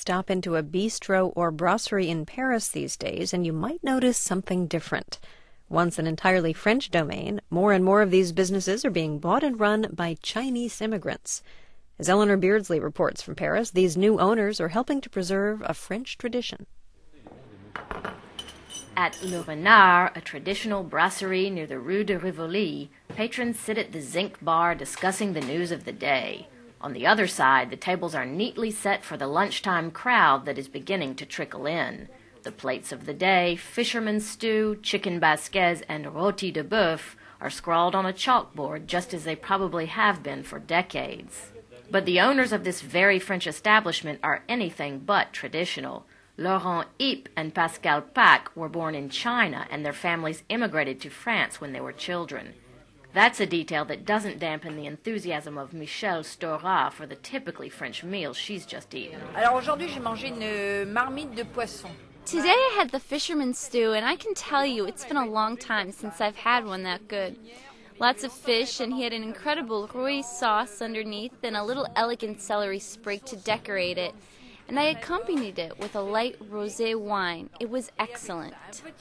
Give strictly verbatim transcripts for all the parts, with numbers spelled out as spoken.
stop into a bistro or brasserie in Paris these days, and you might notice something different. Once an entirely French domain, more and more of these businesses are being bought and run by Chinese immigrants. As Eleanor Beardsley reports from Paris, these new owners are helping to preserve a French tradition. At Le Renard, a traditional brasserie near the Rue de Rivoli, patrons sit at the zinc bar discussing the news of the day. On the other side, the tables are neatly set for the lunchtime crowd that is beginning to trickle in. The plates of the day, fisherman's stew, chicken basquez, and rôti de bœuf, are scrawled on a chalkboard just as they probably have been for decades. But the owners of this very French establishment are anything but traditional. Laurent Ypes and Pascal Pack were born in China, and their families immigrated to France when they were children. That's a detail that doesn't dampen the enthusiasm of Michelle Stora for the typically French meal she's just eaten. Alors aujourd'hui, j'ai mangé une marmite de poisson. Today I had the fisherman's stew, and I can tell you it's been a long time since I've had one that good. Lots of fish, and he had an incredible Rui sauce underneath and a little elegant celery sprig to decorate it. And I accompanied it with a light rosé wine. It was excellent.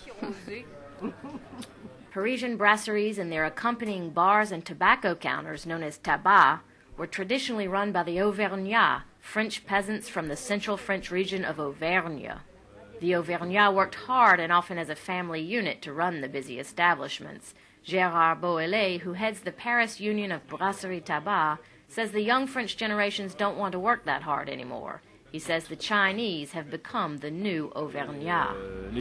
Parisian brasseries and their accompanying bars and tobacco counters, known as tabac, were traditionally run by the Auvergnats, French peasants from the central French region of Auvergne. The Auvergnats worked hard and often as a family unit to run the busy establishments. Gérard Boelet, who heads the Paris Union of Brasserie Tabac, says the young French generations don't want to work that hard anymore. He says the Chinese have become the new Auvergnats.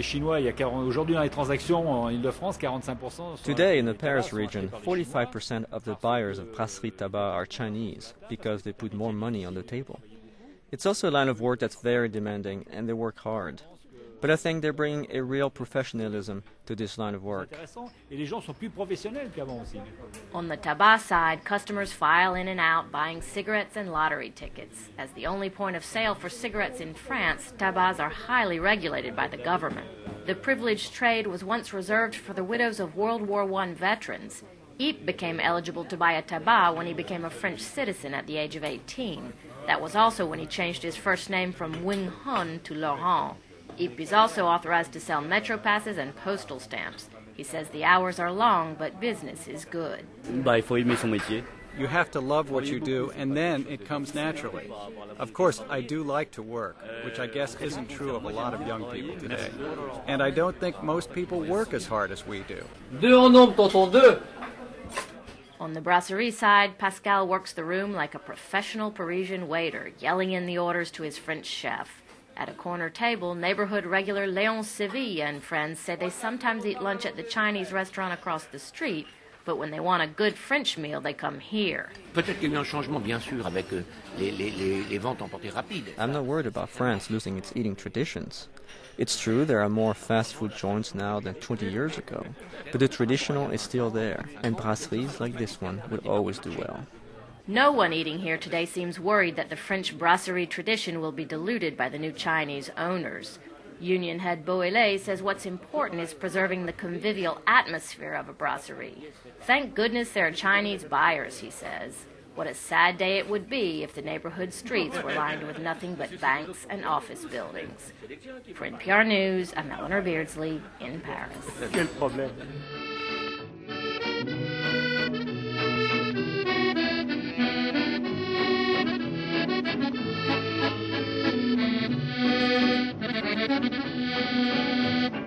Today in the Paris region, forty-five percent of the buyers of Brasserie Tabac are Chinese because they put more money on the table. It's also a line of work that's very demanding, and they work hard. But I think they're bringing a real professionalism to this line of work. On the tabac side, customers file in and out buying cigarettes and lottery tickets. As the only point of sale for cigarettes in France, tabacs are highly regulated by the government. The privileged trade was once reserved for the widows of World War One veterans. Ypes became eligible to buy a tabac when he became a French citizen at the age of eighteen. That was also when he changed his first name from Wing Hun to Laurent. Ypes is also authorized to sell metro passes and postal stamps. He says the hours are long, but business is good. You have to love what you do, and then it comes naturally. Of course, I do like to work, which I guess isn't true of a lot of young people today. And I don't think most people work as hard as we do. On the brasserie side, Pascal works the room like a professional Parisian waiter, yelling in the orders to his French chef. At a corner table, neighborhood regular Léon Seville and friends say they sometimes eat lunch at the Chinese restaurant across the street, but when they want a good French meal, they come here. I'm not worried about France losing its eating traditions. It's true there are more fast food joints now than twenty years ago, but the traditional is still there, and brasseries like this one would always do well. No one eating here today seems worried that the French brasserie tradition will be diluted by the new Chinese owners. Union head Boelet says what's important is preserving the convivial atmosphere of a brasserie. Thank goodness there are Chinese buyers, he says. What a sad day it would be if the neighborhood streets were lined with nothing but banks and office buildings. For N P R News, I'm Eleanor Beardsley in Paris. Thank you.